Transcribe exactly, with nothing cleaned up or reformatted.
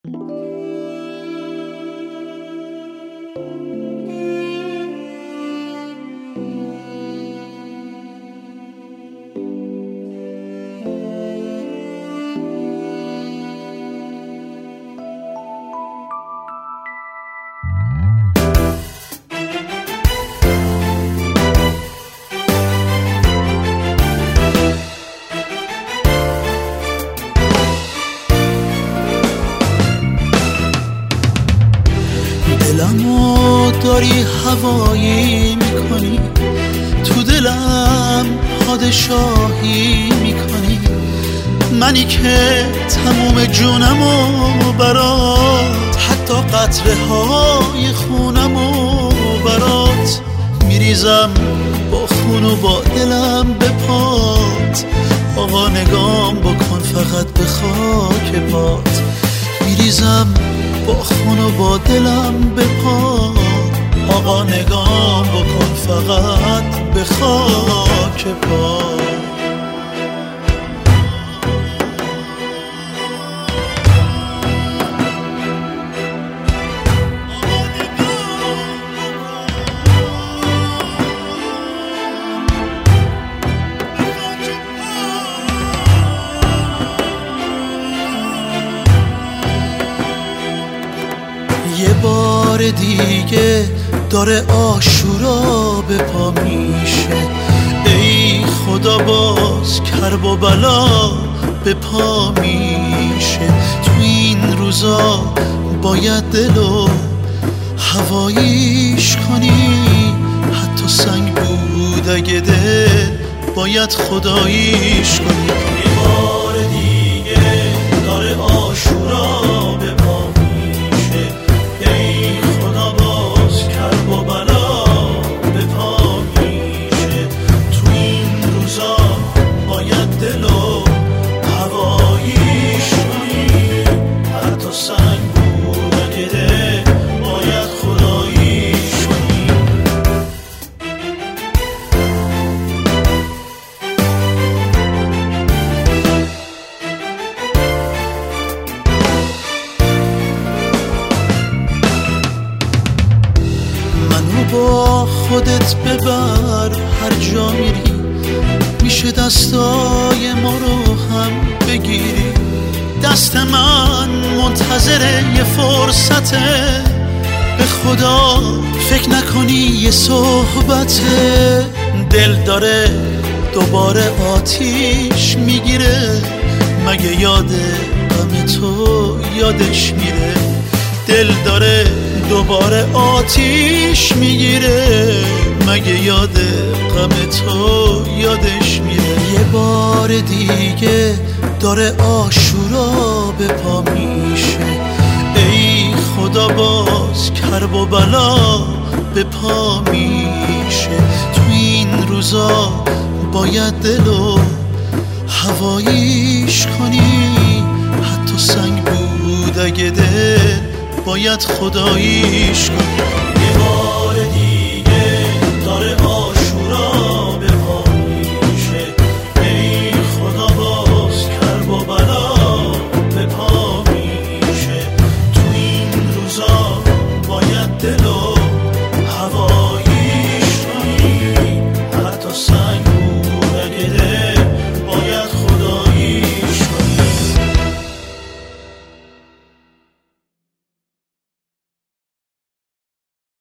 دلمو داری هوایی میکنی، تو دلم پادشاهی میکنی، منی که تموم جونمو برات، حتی قطره های خونمو برات میریزم، با خون و با دلم به پات. آقا نگام بکن فقط به خاک پات، میریزم با خون و با دلم به پات. آقا نگام بکن فقط به خاک پات. یه بار دیگه داره عاشورا به پا میشه، ای خدا باز کرب و بلا به پا میشه. تو این روزا باید دلو هواییش کنی، حتی سنگ بود اگه دل باید خداییش کنی. یه بار دیگه داره عاشورا به پا میشه، ای خدا باز کرب و بلا به پا میشه. تو این روزا باید دلو هواییش کنی، حتی سنگ بود اگه دل باید خداییش کنی. منو با خودت ببر هر جا میری، میشه دستای ما رو هم بگیری. دست من منتظر یه فرصته، به خدا فکر نکنی یه صحبته. دل داره دوباره آتیش میگیره، مگه یاد غم تو یادش میره. دل داره دوباره آتیش میگیره، مگه یاد غم تو یادش میره. یه بار دیگه داره عاشورا به پا میشه، ای خدا باز کرب و بلا به پا میشه. تو این روزا باید دلو هواییش کنی، حتی سنگ بود اگه دل باید خداییش کنی.